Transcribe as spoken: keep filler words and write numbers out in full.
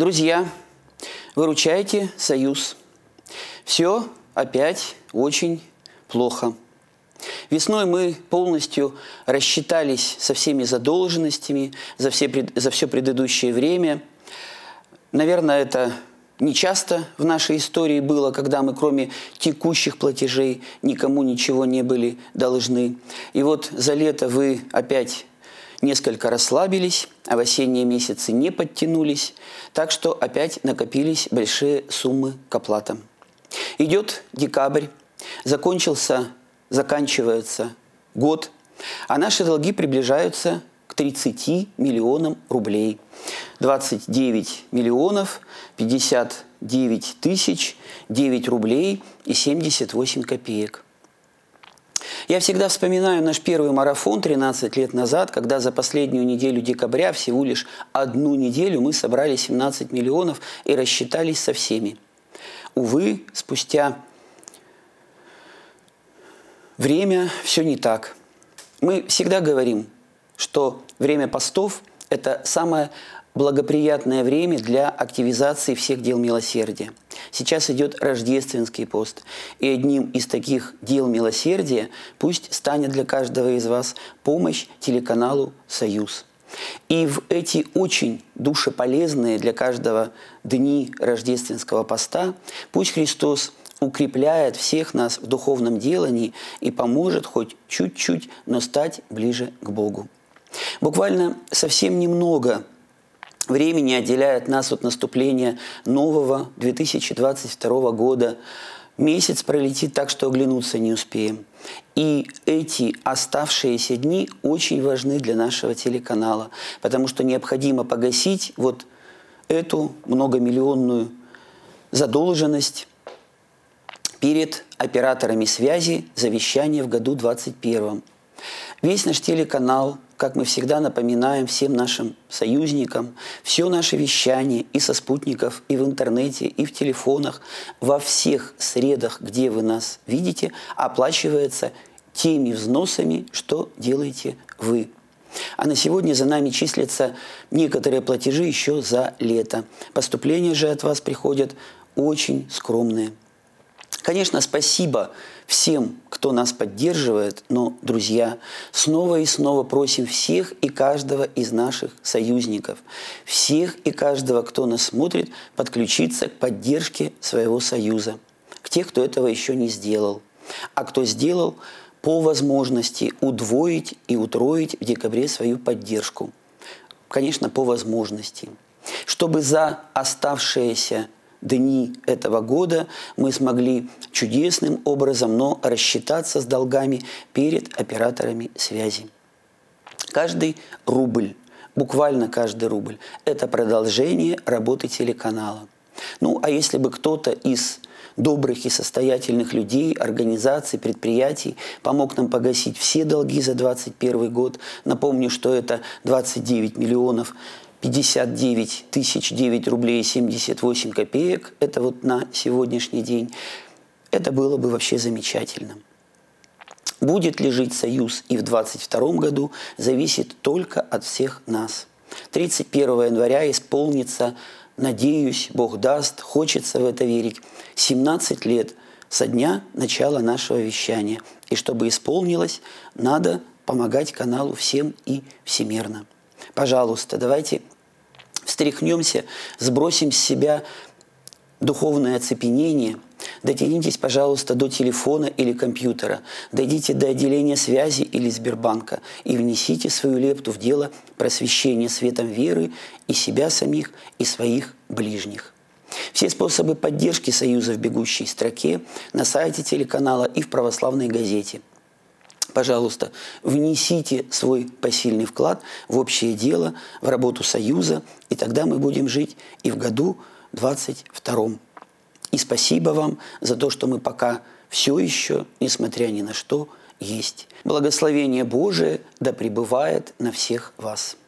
Друзья, выручайте Союз. Все опять очень плохо. Весной мы полностью рассчитались со всеми задолженностями за все, за все предыдущее время. Наверное, это не часто в нашей истории было, когда мы кроме текущих платежей никому ничего не были должны. И вот за лето вы опять несколько расслабились, а в осенние месяцы не подтянулись, так что опять накопились большие суммы к оплатам. Идет декабрь, закончился, заканчивается год, а наши долги приближаются к тридцати миллионам рублей. двадцать девять миллионов пятьдесят девять тысяч девять рублей и семьдесят восемь копеек. Я всегда вспоминаю наш первый марафон тринадцать лет назад, когда за последнюю неделю декабря, всего лишь одну неделю, мы собрали семнадцать миллионов и рассчитались со всеми. Увы, спустя время все не так. Мы всегда говорим, что время постов – это самое благоприятное время для активизации всех дел милосердия. Сейчас идет рождественский пост, и одним из таких дел милосердия пусть станет для каждого из вас помощь телеканалу «Союз». И в эти очень душеполезные для каждого дни рождественского поста пусть Христос укрепляет всех нас в духовном делании и поможет хоть чуть-чуть, но стать ближе к Богу. Буквально совсем немного времени отделяет нас от наступления нового две тысячи двадцать второго года. Месяц пролетит так, что оглянуться не успеем. И эти оставшиеся дни очень важны для нашего телеканала, потому что необходимо погасить вот эту многомиллионную задолженность перед операторами связи за вещание в году двадцать первом. Весь наш телеканал, как мы всегда напоминаем всем нашим союзникам, все наше вещание и со спутников, и в интернете, и в телефонах, во всех средах, где вы нас видите, оплачивается теми взносами, что делаете вы. А на сегодня за нами числятся некоторые платежи еще за лето. Поступления же от вас приходят очень скромные. Конечно, спасибо всем, кто нас поддерживает, но, друзья, снова и снова просим всех и каждого из наших союзников, всех и каждого, кто нас смотрит, подключиться к поддержке своего союза, к тех, кто этого еще не сделал, а кто сделал, по возможности удвоить и утроить в декабре свою поддержку. Конечно, по возможности, чтобы за оставшиеся дни этого года мы смогли чудесным образом, но рассчитаться с долгами перед операторами связи. Каждый рубль, буквально каждый рубль, это продолжение работы телеканала. Ну, а если бы кто-то из добрых и состоятельных людей, организаций, предприятий помог нам погасить все долги за двадцать первый год, напомню, что это двадцать девять миллионов пятьдесят девять тысяч девять рублей семьдесят восемь копеек, это вот на сегодняшний день, это было бы вообще замечательно. Будет ли жить Союз и в двадцать втором году, зависит только от всех нас. тридцать первого января исполнится, надеюсь, Бог даст, хочется в это верить, семнадцать лет со дня начала нашего вещания. И чтобы исполнилось, надо помогать каналу всем и всемерно. Пожалуйста, давайте встряхнемся, сбросим с себя духовное оцепенение, дотянитесь, пожалуйста, до телефона или компьютера, дойдите до отделения связи или Сбербанка и внесите свою лепту в дело просвещения светом веры и себя самих, и своих ближних. Все способы поддержки Союза в бегущей строке на сайте телеканала и в православной газете. Пожалуйста, внесите свой посильный вклад в общее дело, в работу Союза, и тогда мы будем жить и в году двадцать втором. И спасибо вам за то, что мы пока все еще, несмотря ни на что, есть. Благословение Божие да пребывает на всех вас.